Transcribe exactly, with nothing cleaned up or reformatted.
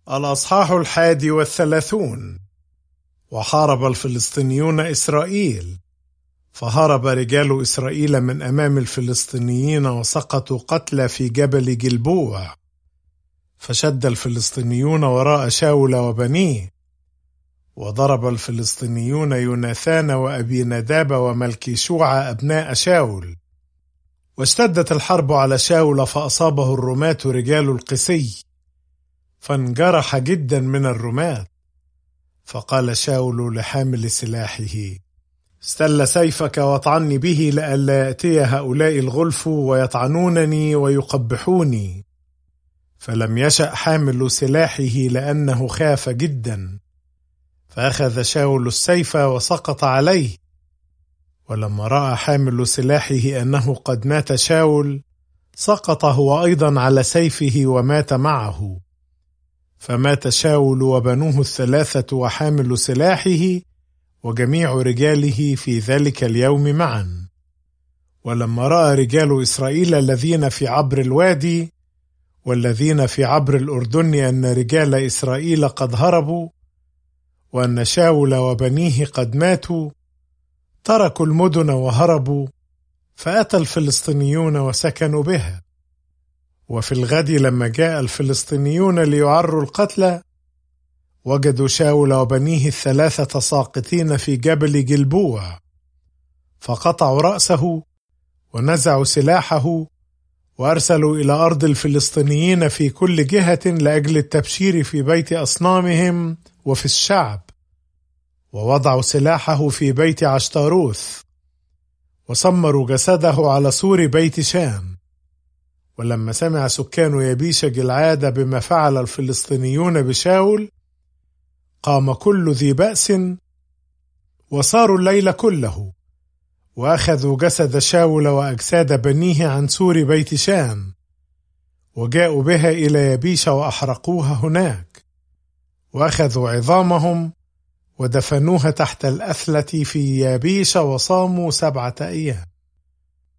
الأصحاح الحادي والثلاثون. وحارب الفلسطينيون إسرائيل، فهرب رجال إسرائيل من أمام الفلسطينيين وسقطوا قتلى في جبل جلبوع. فشد الفلسطينيون وراء شاول وبنيه، وضرب الفلسطينيون يوناثان وأبي نداب وملكيشوع أبناء شاول. واشتدت الحرب على شاول، فأصابه الرماة رجال القسي، فانجرح جدا من الرماة. فقال شاول لحامل سلاحه: استل سيفك واطعني به، لئلا يأتي هؤلاء الغلف ويطعنونني ويقبحوني. فلم يشأ حامل سلاحه لأنه خاف جدا، فأخذ شاول السيف وسقط عليه. ولما رأى حامل سلاحه أنه قد مات شاول، سقط هو أيضا على سيفه ومات معه. فمات شاول وبنوه الثلاثة وحامل سلاحه وجميع رجاله في ذلك اليوم معا. ولما رأى رجال إسرائيل الذين في عبر الوادي والذين في عبر الأردن أن رجال إسرائيل قد هربوا، وأن شاول وبنيه قد ماتوا، تركوا المدن وهربوا، فأتى الفلسطينيون وسكنوا بها. وفي الغد لما جاء الفلسطينيون ليعروا القتلى، وجدوا شاول وبنيه الثلاثة ساقطين في جبل جلبوع، فقطعوا رأسه ونزعوا سلاحه، وأرسلوا إلى أرض الفلسطينيين في كل جهة لأجل التبشير في بيت أصنامهم وفي الشعب. ووضعوا سلاحه في بيت عشتاروث، وسمروا جسده على سور بيت شام. ولما سمع سكان يبيش جلعاد بما فعل الفلسطينيون بشاول، قام كل ذي بأس وصاروا الليل كله، وأخذوا جسد شاول وأجساد بنيه عن سور بيت شام، وجاءوا بها إلى يبيش وأحرقوها هناك. وأخذوا عظامهم ودفنوها تحت الأثلة في يبيش، وصاموا سبعة أيام.